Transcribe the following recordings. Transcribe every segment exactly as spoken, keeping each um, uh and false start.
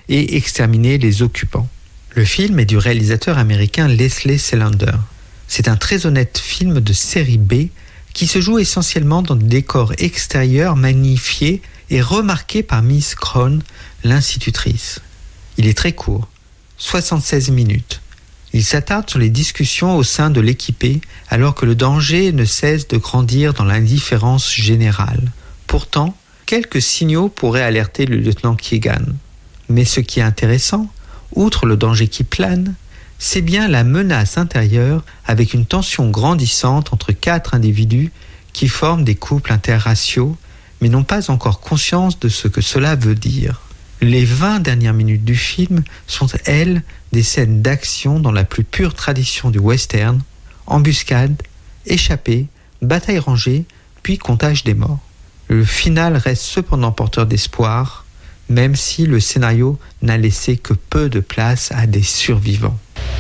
et exterminer les occupants. Le film est du réalisateur américain Leslie Selander. C'est un très honnête film de série B qui se joue essentiellement dans des décors extérieurs magnifiés et remarqués par Miss Cron, l'institutrice. Il est très court, soixante-seize minutes. Il s'attarde sur les discussions au sein de l'équipée alors que le danger ne cesse de grandir dans l'indifférence générale. Pourtant, quelques signaux pourraient alerter le lieutenant Keegan. Mais ce qui est intéressant, outre le danger qui plane, c'est bien la menace intérieure avec une tension grandissante entre quatre individus qui forment des couples interraciaux mais n'ont pas encore conscience de ce que cela veut dire. Les vingt dernières minutes du film sont, elles, des scènes d'action dans la plus pure tradition du western, embuscade, échappée, bataille rangée, puis comptage des morts. Le final reste cependant porteur d'espoir, même si le scénario n'a laissé que peu de place à des survivants.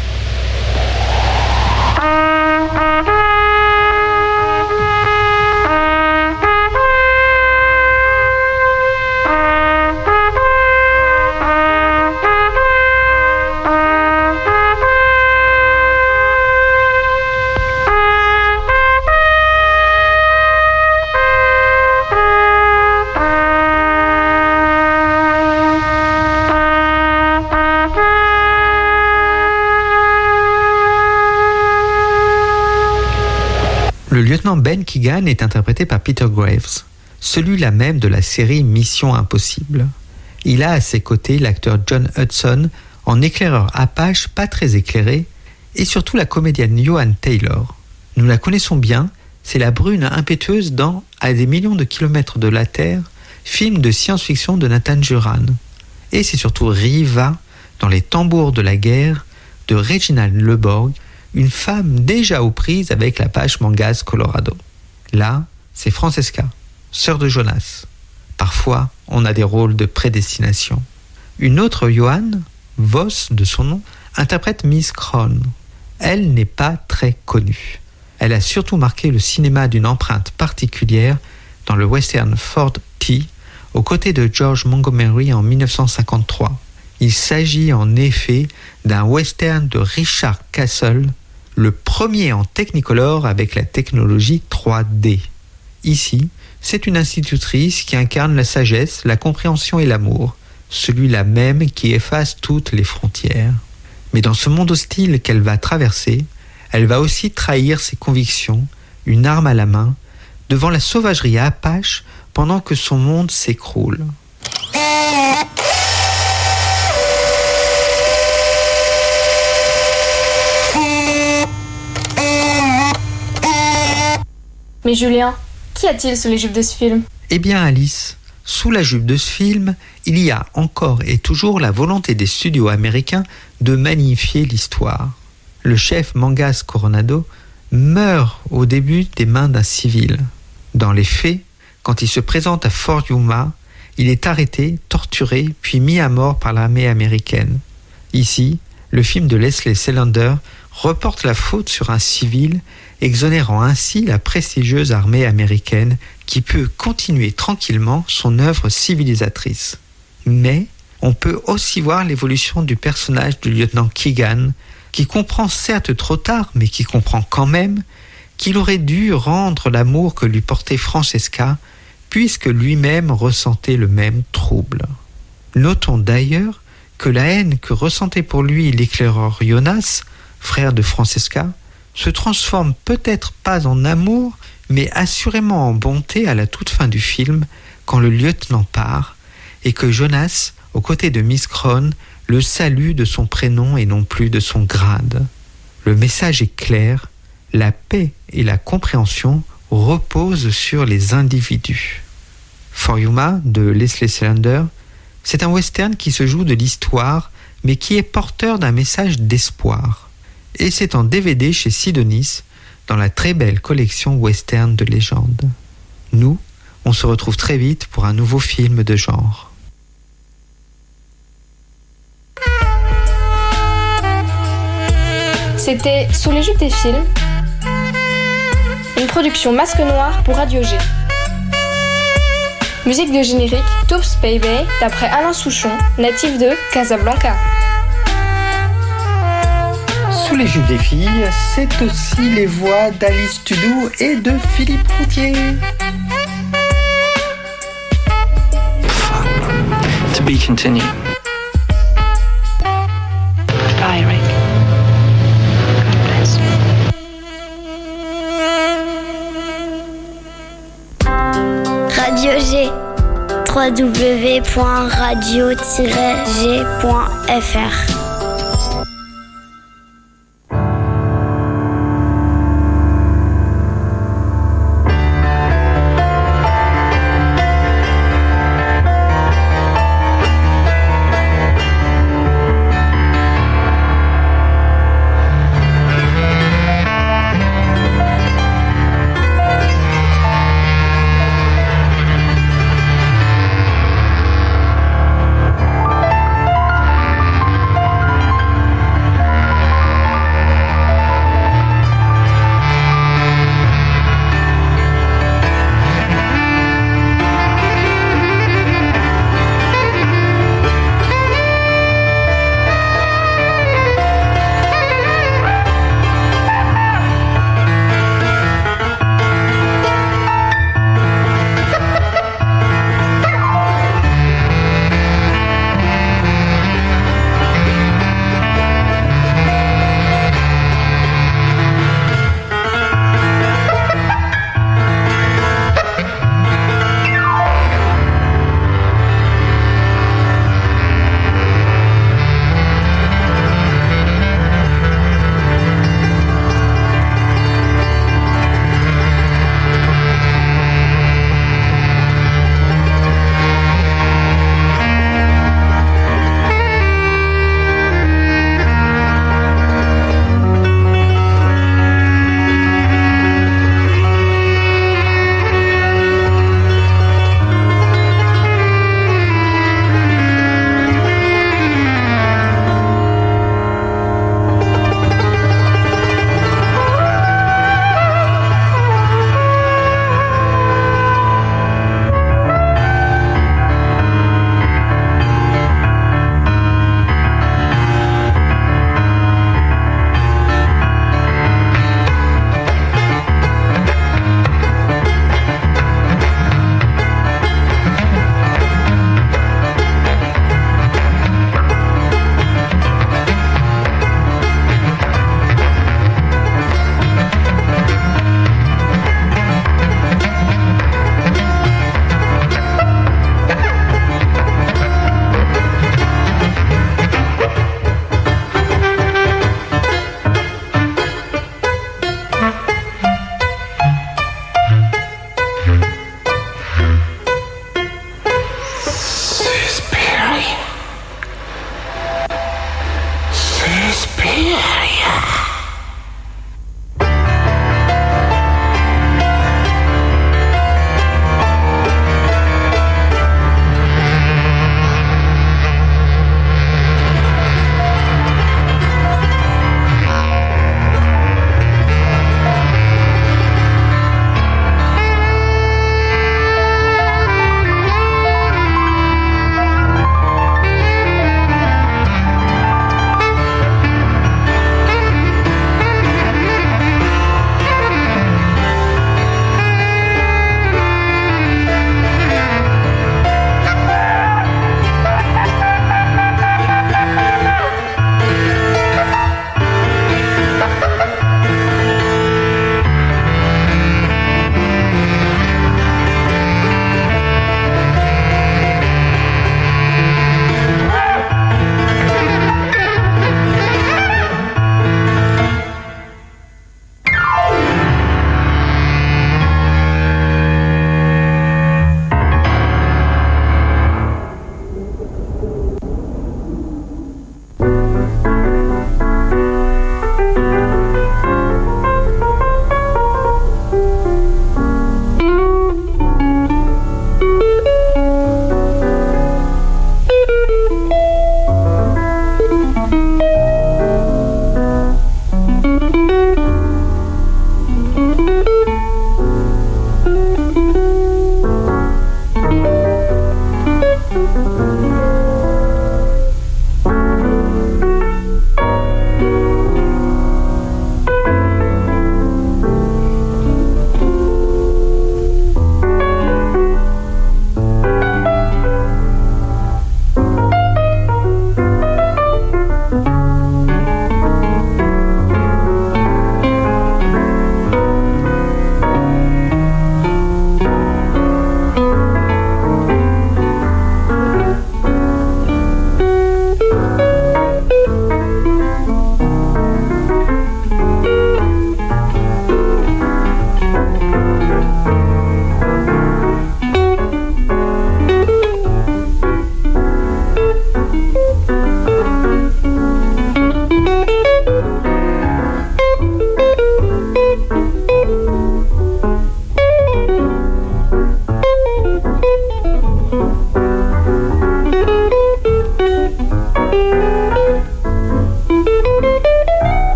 Le lieutenant Ben Keegan est interprété par Peter Graves, celui-là même de la série Mission Impossible. Il a à ses côtés l'acteur John Hudson en éclaireur apache pas très éclairé et surtout la comédienne Joanne Taylor. Nous la connaissons bien, c'est la brune impétueuse dans À des millions de kilomètres de la Terre, film de science-fiction de Nathan Juran. Et c'est surtout Riva dans Les tambours de la guerre de Reginald Le Borg, une femme déjà aux prises avec l'Apache Mangas Colorado. Là, c'est Francesca, sœur de Jonas. Parfois, on a des rôles de prédestination. Une autre Johanne, Voss de son nom, interprète Miss Cron. Elle n'est pas très connue. Elle a surtout marqué le cinéma d'une empreinte particulière dans le western Ford T, aux côtés de George Montgomery en dix-neuf cent cinquante-trois. Il s'agit en effet d'un western de Richard Castle, le premier en Technicolor avec la technologie trois D. Ici, c'est une institutrice qui incarne la sagesse, la compréhension et l'amour, celui-là même qui efface toutes les frontières. Mais dans ce monde hostile qu'elle va traverser, elle va aussi trahir ses convictions, une arme à la main, devant la sauvagerie apache pendant que son monde s'écroule. Mais Julien, qu'y a-t-il sous les jupes de ce film ? Eh bien Alice, sous la jupe de ce film, il y a encore et toujours la volonté des studios américains de magnifier l'histoire. Le chef Mangas Coronado meurt au début des mains d'un civil. Dans les faits, quand il se présente à Fort Yuma, il est arrêté, torturé, puis mis à mort par l'armée américaine. Ici, le film de Leslie Selander reporte la faute sur un civil, exonérant ainsi la prestigieuse armée américaine qui peut continuer tranquillement son œuvre civilisatrice. Mais on peut aussi voir l'évolution du personnage du lieutenant Keegan, qui comprend certes trop tard, mais qui comprend quand même qu'il aurait dû rendre l'amour que lui portait Francesca, puisque lui-même ressentait le même trouble. Notons d'ailleurs que la haine que ressentait pour lui l'éclaireur Jonas, frère de Francesca, se transforme peut-être pas en amour, mais assurément en bonté à la toute fin du film, quand le lieutenant part, et que Jonas, aux côtés de Miss Cron, le salue de son prénom et non plus de son grade. Le message est clair, la paix et la compréhension reposent sur les individus. For Yuma, de Leslie Selander, c'est un western qui se joue de l'histoire, mais qui est porteur d'un message d'espoir. Et c'est en D V D chez Sidonis, dans la très belle collection western de légende. Nous, on se retrouve très vite pour un nouveau film de genre. C'était Sous les jupes des films, une production Masque Noir pour Radio G. Musique de générique Toops Baby d'après Alain Souchon, natif de Casablanca. Sous les jupes des filles, c'est aussi les voix d'Alice Tudou et de Philippe Routier. To be continued. Goodbye, Rick. God bless. Radio G. w w w point radio tiret g point f r